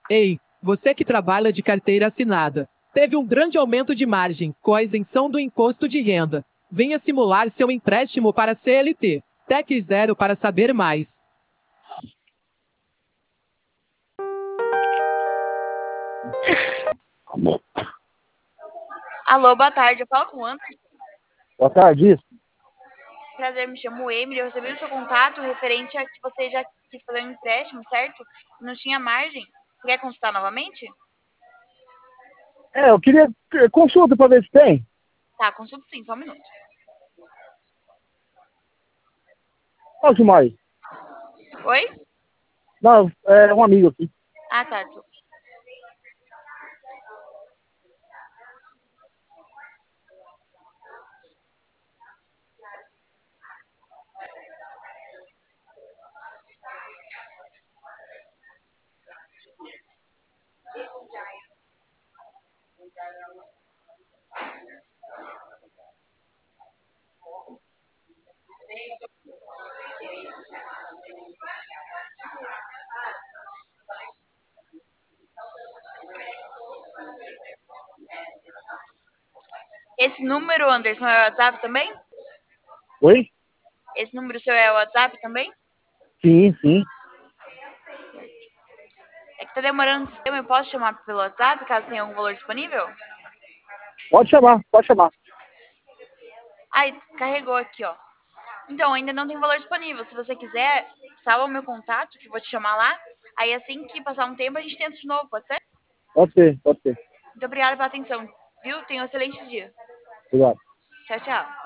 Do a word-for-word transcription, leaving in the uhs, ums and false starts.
Ei, você que trabalha de carteira assinada, teve um grande aumento de margem com a isenção do imposto de renda. Venha simular seu empréstimo para C L T. Tec Zero para saber mais. Alô, boa tarde. Eu falo com o Anderson. Boa tarde. Prazer, me chamo Emily. Eu recebi o seu contato referente a que você já quis fazer um empréstimo, certo? Não tinha margem. Você quer consultar novamente? É, eu queria eh, consulta para ver se tem. Tá, consulta sim, só um minuto. Posso mais? Oi? Não, é um amigo aqui. Ah, tá. Desculpa. Esse número, Anderson, é o WhatsApp também? Oi? Esse número seu é o WhatsApp também? Sim, sim. É que tá demorando no sistema. Eu posso chamar pelo WhatsApp, caso tenha algum valor disponível? Pode chamar, pode chamar. Ai, carregou aqui, ó. Então, ainda não tem valor disponível. Se você quiser, salva o meu contato, que eu vou te chamar lá. Aí, assim que passar um tempo, a gente tenta de novo, pode ser? Pode ser, pode ser. Muito obrigada pela atenção, viu? Tenha um excelente dia. Obrigado. Tchau, tchau.